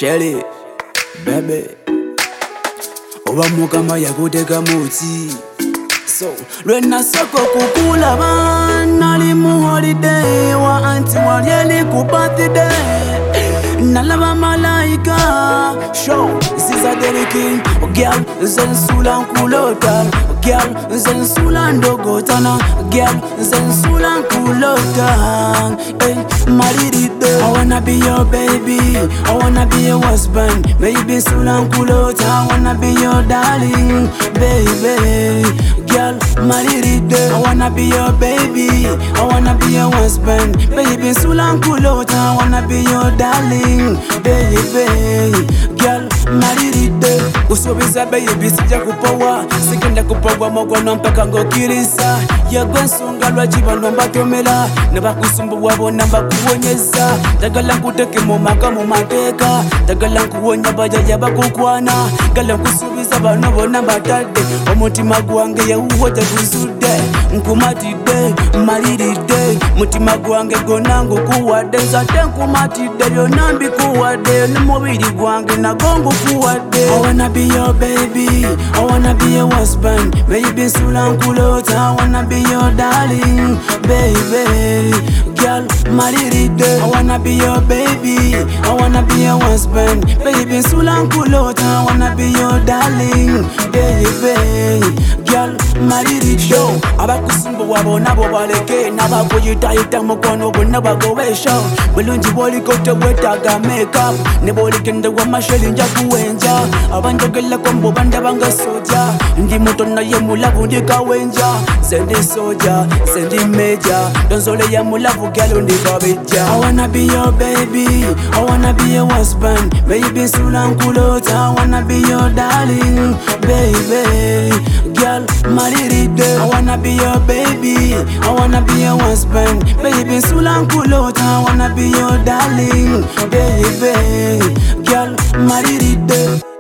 Shelly, baby. Oba mukama yakuteka muti. So, lwena soko kukula nali mu holiday wa anti walyeli ku birthday. Nalaba malaika show, this is a daily king. Girl, zensula nkulota. Girl, zensula ndogotana. Girl, zensula nkulota. Hey, mariride. I wanna be your baby, I wanna be your husband. Baby, sula nkulota. I wanna be your darling, baby. Girl, mariride. I wanna be your baby, I wanna be your husband. Baby, sula nkulota. I wanna be your darling, baby. Girl, mariride. Usobiza baby sija kupowa. Sikenda kupowa mogwano mpaka ngokirisa. Yegwe nsonga lwajiba nomba tomela. Neba kusumbuwa bona bakuwonyeza. Dagala nkuteke mu maka mu mateka. Dagala nkuwonya bajaja bakukwana. Gala nkusubiza bano bona batadde. Omutima gwange yawuwote guzude. Nkumatide, mariride. Mutima gwange gona ngukuwadde. Nzate nkumatide byonna mbikuwadde. N'umubiri gwange nago ngukuwadde. I wanna be your baby, I wanna be your husband. Baby, sula nkulota. I wanna be your darling, baby. Girl, mariride. I wanna be your baby, I wanna be your husband. Baby, sula nkulota. I wanna be your darling, baby. Girl, mariride. Abakusumbuwa bona bo baleke. Nabakuyitayita mukono bonna bagowesha. Bulungi bwolikote bwetaaga makeup. Ne bwolikende wamasheli nja kuwenja. Abanjogela kombo bandabanga soja. Ndi muto naye mulavu ndi kawenja. Sendi soja, sendi meja. Donzole ya mulavu galo ndi kabeja. I wanna be your baby, I wanna be your husband. Baby, sula nkulota. I wanna be your darling, baby. Girl, mariride. I wanna be your baby, I wanna be your husband. Baby, sula nkulota. I wanna be your darling, baby. Girl, mariride.